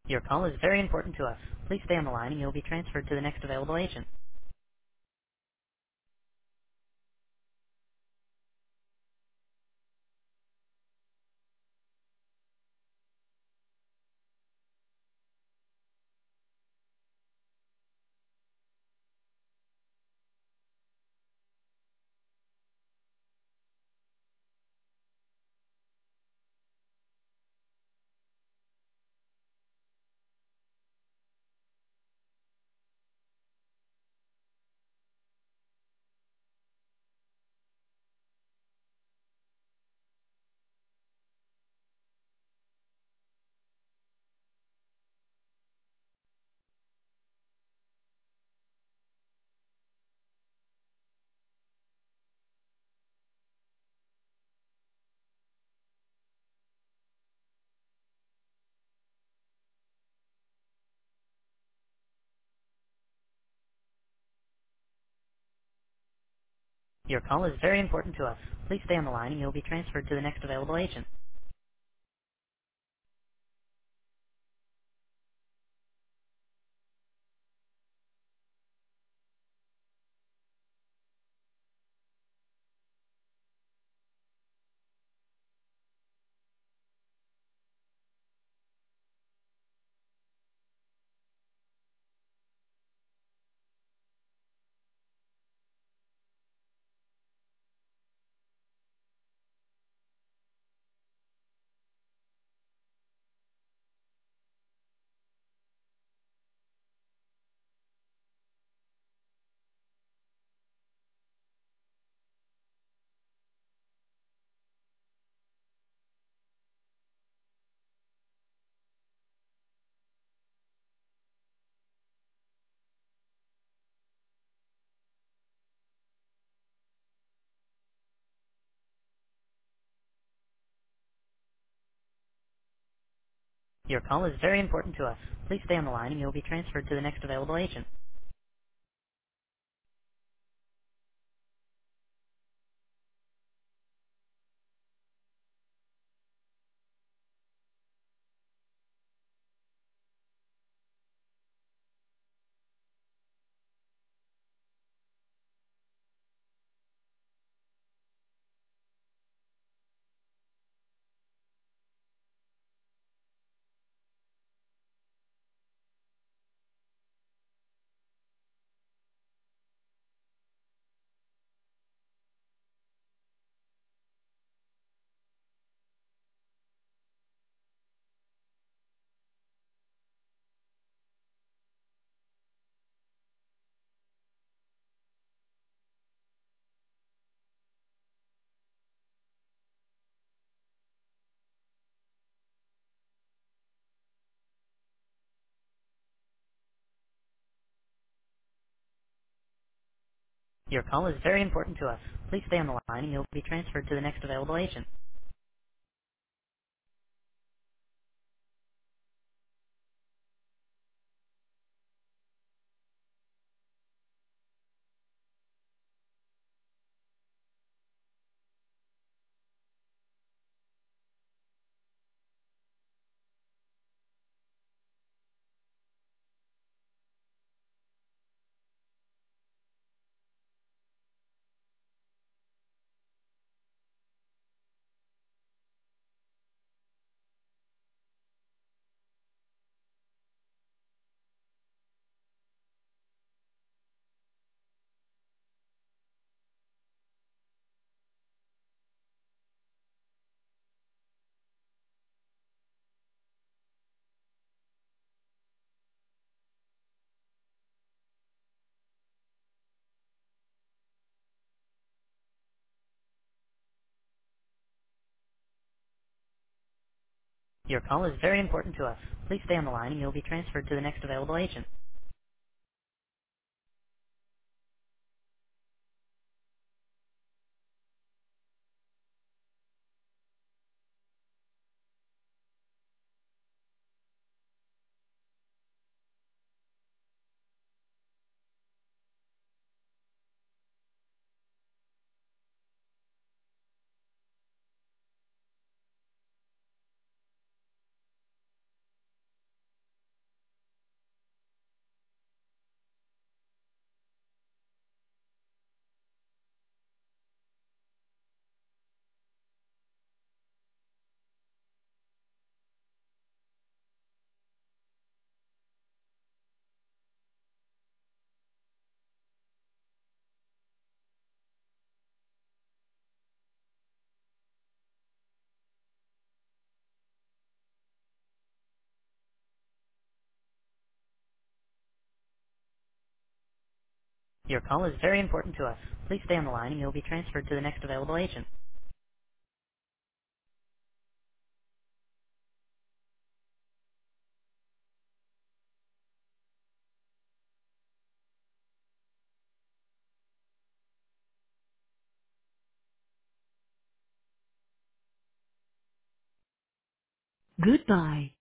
Your call is very important to us. Please stay on the line and you'll be transferred to the next available agent. Your call is very important to us. Please stay on the line and you'll be transferred to the next available agent. Your call is very important to us. Please stay on the line and you'll be transferred to the next available agent. Your call is very important to us. Please stay on the line and you'll be transferred to the next available agent. Your call is very important to us. Please stay on the line and you'll be transferred to the next available agent. Your call is very important to us. Please stay on the line and you'll be transferred to the next available agent. Goodbye.